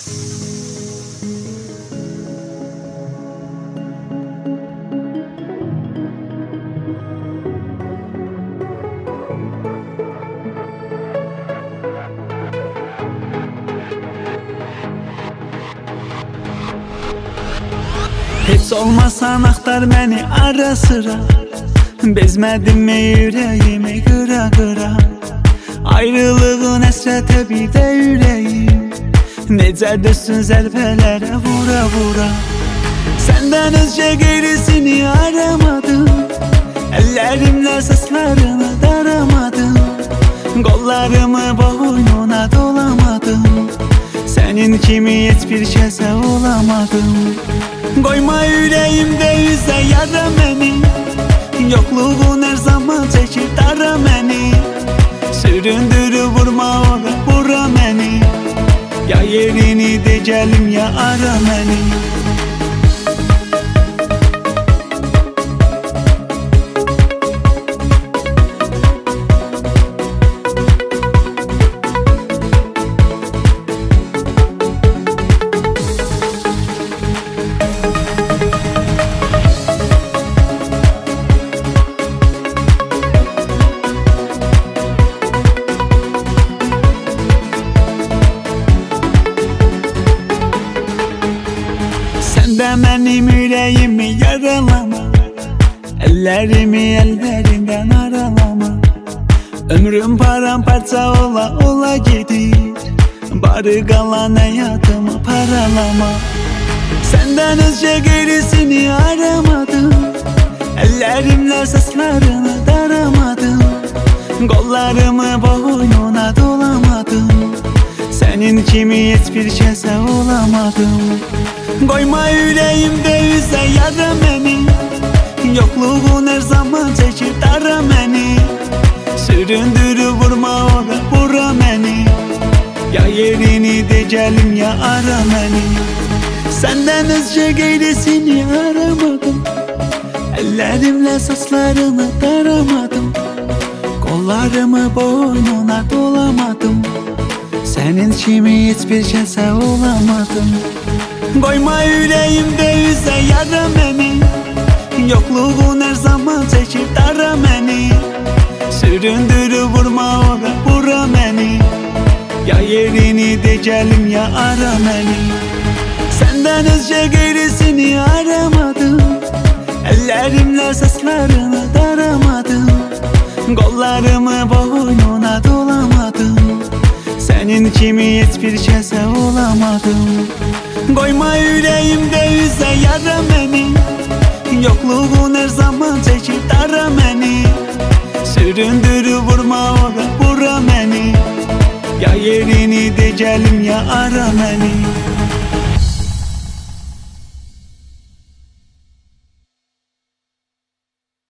Heç olmasan aktar beni ara sıra. Bezmedin mi yüreğimi kıra kıra. Ayrılığın əsrətə bir de yüreğim. Necə düşsün zərbələrə vura vura. Senden özce gerisini aramadım. Ellerimle seslerini daramadım. Kollarımı boynuna dolamadım. Senin kimi hiçbir kəsə olamadım. Koyma yüreğimde yüze yara beni. Yokluğun her zaman çekir dara beni. Süründürü vurma ora vura beni. Ya yerini de gelim ya ara beni. Sen de benim yüreğimi yaralama. Ellerimi ellerinden aralama. Ömrüm paramparça ola ola gidir. Bari kalan hayatımı paralama. Senden özce gerisini aramadım. Ellerimle seslerini daramadım. Kollarımı boynuna dolamadım. Senin kimi hiçbir kəsə olamadım. Koyma yüreğimde yüze yara beni. Yokluğun her zaman çekir dara beni. Süründürü vurma ora vura beni. Ya yerini de gelim ya ara beni. Senden özce gerisini aramadım. Ellerimle saçlarını daramadım. Kollarımı boynuna dolamadım. Senin kimi hiçbir kəsə olamadım. Koyma yüreğimde yüze yara beni. Yokluğun her zaman çekir dara beni. Süründürü vurma ora vura beni. Ya yerini de gelim ya ara beni. Senden özce gerisini aramadım. Ellerimle seslerini daramadım. Kollarımı boynuna dolamadım. Senin kimi hiçbir kəsə olamadım. Koyma yüreğimde yüze yara beni. Yokluğun her zaman çekir dara beni. Süründürü vurma ora vura beni. Ya yerini de gelim ya ara beni.